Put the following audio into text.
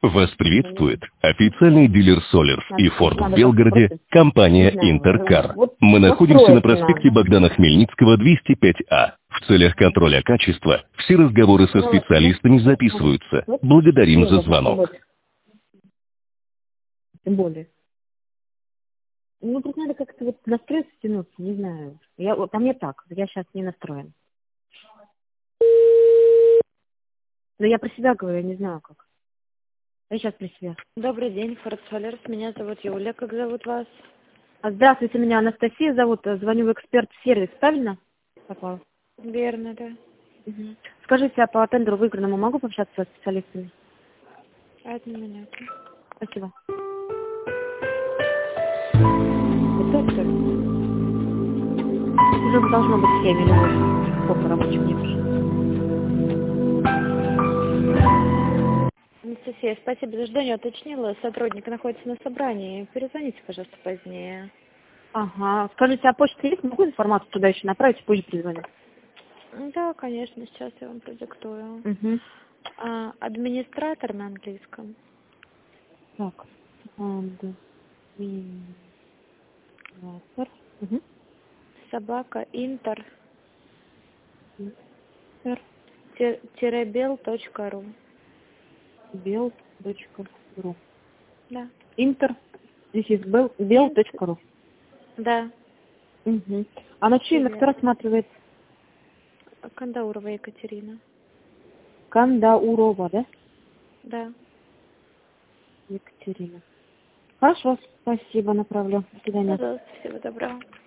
Вас приветствует официальный дилер Солерс и Форд в Белгороде, компания Интеркар. Мы находимся на проспекте Богдана Хмельницкого, 205А. В целях контроля качества все разговоры со специалистами записываются. Благодарим за звонок. Тем более. Ну, тут надо как-то вот настроиться, тянуться, не знаю. По мне так, я сейчас не настроен. Но я про себя говорю, я не знаю как. Я сейчас при себе. Добрый день, Форд Солерс. Меня зовут Юля. Как зовут вас? Здравствуйте, меня Анастасия зовут. Звоню в эксперт-сервис, правильно? Попала? Верно, да. Угу. Скажите, а по тендеру выигранному могу пообщаться со специалистами? Одну минуту. Спасибо. Уже должно быть 7 или 8. Сколько рабочих дней уже? Анастасия, спасибо за ждание. Уточнила, сотрудник находится на собрании. Перезвоните, пожалуйста, позднее. Ага. Скажите, а почта есть? Могу информацию туда еще направить, позже перезвоню? Да, конечно, сейчас я вам продиктую. Угу. Администратор на английском. Так. Угу. Собака Интер. Интер. -бел.ру. Bel.ru. Да. Интер. Здесь есть bel.ru. Да. Угу. А на чьи кто рассматривает? Кандаурова Екатерина. Кандаурова, да? Да. Екатерина. Хорошо, спасибо, направлю. До свидания. Пожалуйста, всего доброго.